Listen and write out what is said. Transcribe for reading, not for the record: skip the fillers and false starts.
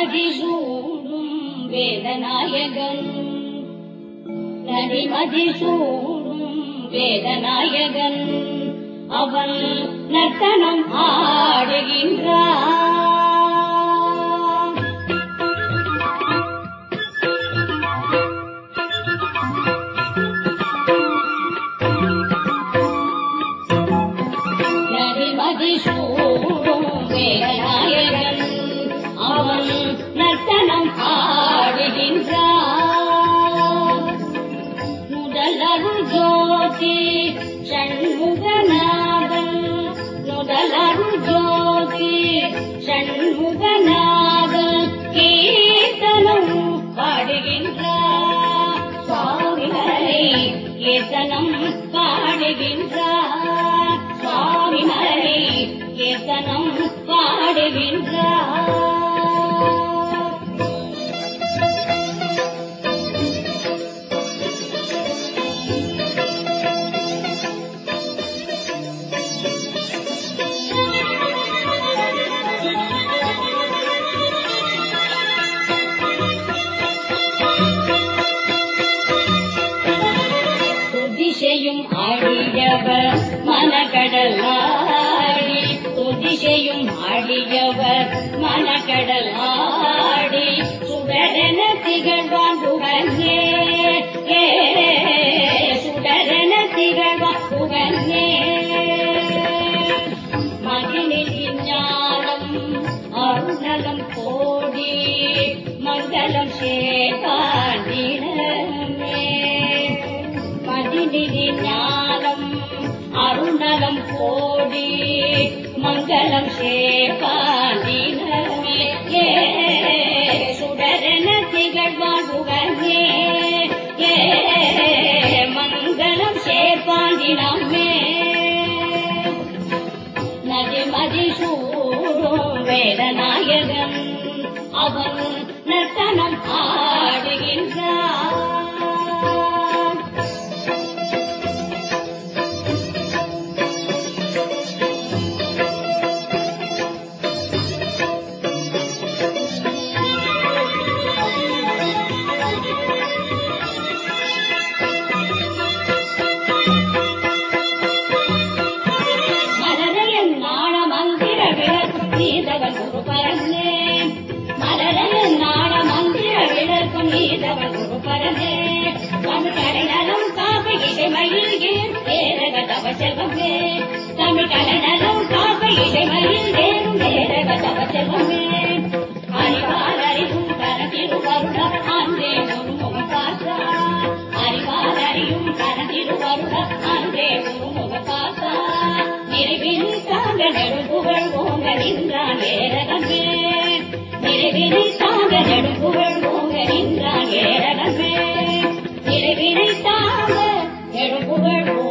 நதிமதி சூடும் வேதநாயகன் நதிமதி சூடும் வேதநாயகன் அவன் நர்த்தனம் ஆடுகின்றான். நதிமதி சூடும் வேதநாயகன் அவன் நர்த்தனம் ஆடுகின்றான். முதலருள் ஜோதி ஷண்முகநாதன் முதலருள் ஜோதி ஷண்முகநாதன் கீர்த்தனம் பாடுகின்றார். சுவாமிகளை கீர்த்தனம் பாடுகின்றார். சுவாமிகளை கீர்த்தனம் பாடுகின்றார். துதிசையும் ஆடியவர் மனக்கடல் ஆடி துதிசையும் ஆடியவர் மனக்கடல் ஆடி சுடரென திகழ்வான் புகழ்ந்தே சுடரென திகழ்வான் புகழ்ந்தே மகிழ்ச்சி ஞானம் அருணலம் கோடி மங்களம் சேகாண்டிடமே மதிநிதி ஞானம் அருணலம் கோடி மங்களம் சேகாண்டிடமே சுடரென திகழ்வான் புகழ்ந்தே மங்களம் சேபாண்டிடமே நதிமதி சூடும் வேதநாயகன் அவன் நர்த்தனம் ஆடுகின்றான். மலரையன் நாண மந்திர விளக்கும் நீதவன் குரு பரந்தே மலரையன் நாண மந்திர விளக்கும் நீதவன் குரு பரந்தே தமிழ் கலைநலம் காப்ப இசைமயில் ஏரக தவ செல்வமே தமிழ் கலைநலம் காப்ப இசைமயில் ஏரக தவ செல்வமே அறிவார் அறிவும் கரத்திருவருட அன்றே முருமுக காத்தா அறிவார் அறியும் கரத்திருவருட அன்றே முருமுக காத்தா நிறைவின் தாங்க நெடுப்புகழ் ஓங்க நின்றான் ஏரகமே நிறைவினை தாங்க நெடுப்புகழ் ஓங்க நின்றான் ஏரகமே நிறைவினை தாங்க நெடுப்புகழ்